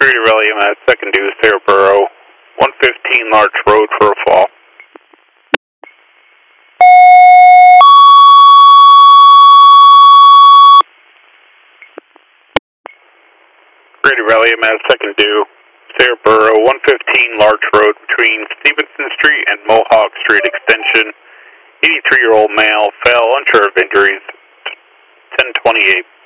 Grady Rally, I'm at second due, Sarahboro, 115 Larch Road for a fall. Grady Rally, I'm at second due, Sarahboro, 115 Larch Road between Stevenson Street and Mohawk Street Extension. 83-year-old male, fell, unsure of injuries, 1028.